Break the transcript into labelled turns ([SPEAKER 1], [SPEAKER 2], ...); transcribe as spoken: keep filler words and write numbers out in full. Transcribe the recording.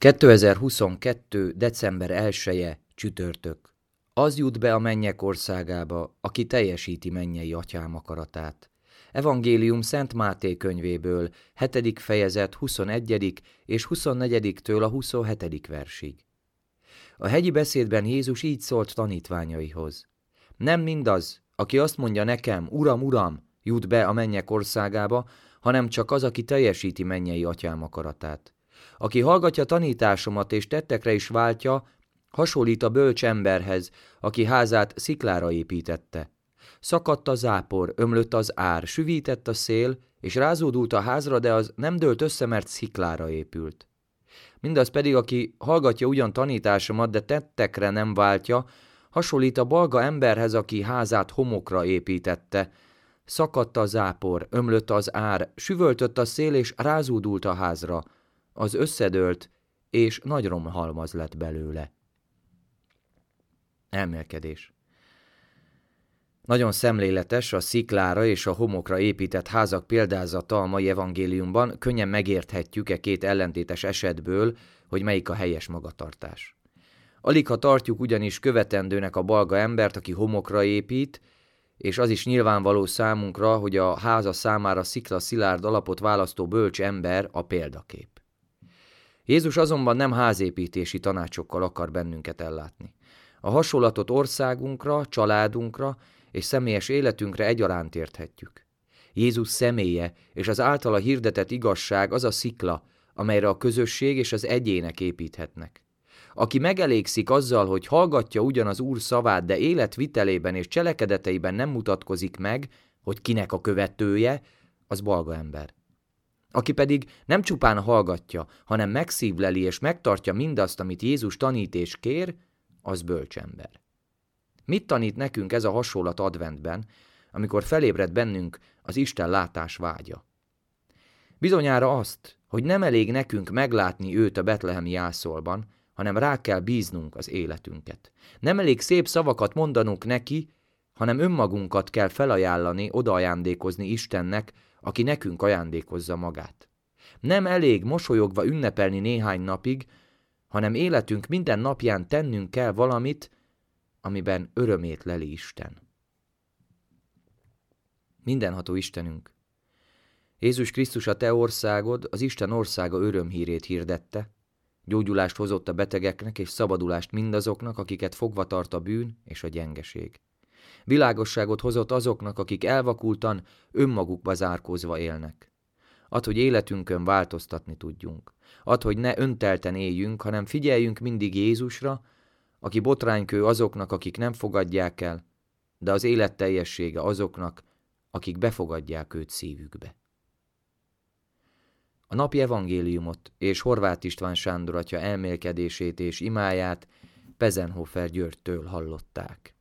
[SPEAKER 1] kétezer-huszonkettő. december elseje, csütörtök. Az jut be a mennyek országába, aki teljesíti mennyei atyám akaratát. Evangélium Szent Máté könyvéből, hetedik fejezet huszonegyedik és huszonnegyediktől a huszonhetedik versig. A hegyi beszédben Jézus így szólt tanítványaihoz. Nem mindaz, aki azt mondja nekem, Uram, Uram, jut be a mennyek országába, hanem csak az, aki teljesíti mennyei atyám akaratát. Aki hallgatja tanításomat és tettekre is váltja, hasonlít a bölcs emberhez, aki házát sziklára építette. Szakadt a zápor, ömlött az ár, süvített a szél, és rázódult a házra, de az nem dőlt össze, mert sziklára épült. Mindaz pedig, aki hallgatja ugyan tanításomat, de tettekre nem váltja, hasonlít a balga emberhez, aki házát homokra építette. Szakadt a zápor, ömlött az ár, süvöltött a szél, és rázódult a házra. Az összedőlt, és nagy romhalmaz lett belőle. Elmélkedés. Nagyon szemléletes a sziklára és a homokra épített házak példázata a mai evangéliumban, könnyen megérthetjük e két ellentétes esetből, hogy melyik a helyes magatartás. Aligha tartjuk ugyanis követendőnek a balga embert, aki homokra épít, és az is nyilvánvaló számunkra, hogy a háza számára szikla szilárd alapot választó bölcs ember a példakép. Jézus azonban nem házépítési tanácsokkal akar bennünket ellátni. A hasonlatot országunkra, családunkra és személyes életünkre egyaránt érthetjük. Jézus személye és az általa hirdetett igazság az a szikla, amelyre a közösség és az egyének építhetnek. Aki megelégszik azzal, hogy hallgatja ugyan az Úr szavát, de életvitelében és cselekedeteiben nem mutatkozik meg, hogy kinek a követője, az balga ember. Aki pedig nem csupán hallgatja, hanem megszívleli és megtartja mindazt, amit Jézus tanít és kér, az bölcs ember. Mit tanít nekünk ez a hasonlat adventben, amikor felébred bennünk az Isten látás vágya? Bizonyára azt, hogy nem elég nekünk meglátni őt a betlehemi jászolban, hanem rá kell bíznunk az életünket. Nem elég szép szavakat mondanunk neki, hanem önmagunkat kell felajánlani, odaajándékozni Istennek, aki nekünk ajándékozza magát. Nem elég mosolyogva ünnepelni néhány napig, hanem életünk minden napján tennünk kell valamit, amiben örömét leli Isten. Mindenható Istenünk! Jézus Krisztus a te országod, az Isten országa örömhírét hirdette, gyógyulást hozott a betegeknek és szabadulást mindazoknak, akiket fogva tart a bűn és a gyengeség. Világosságot hozott azoknak, akik elvakultan, önmagukba zárkózva élnek. Add, hogy életünkön változtatni tudjunk. Add, hogy ne öntelten éljünk, hanem figyeljünk mindig Jézusra, aki botránykő azoknak, akik nem fogadják el, de az élet teljessége azoknak, akik befogadják őt szívükbe. A napi evangéliumot és Horváth István Sándor atya elmélkedését és imáját Pezenhofer Györgytől hallották.